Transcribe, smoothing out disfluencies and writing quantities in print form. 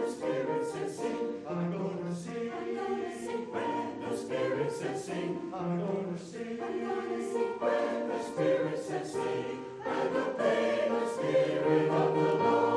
the Spirit says sing, I'm gonna sing. When the Spirit says sing, I'm gonna sing. When the Spirit says sing, and obey the Spirit of the Lord.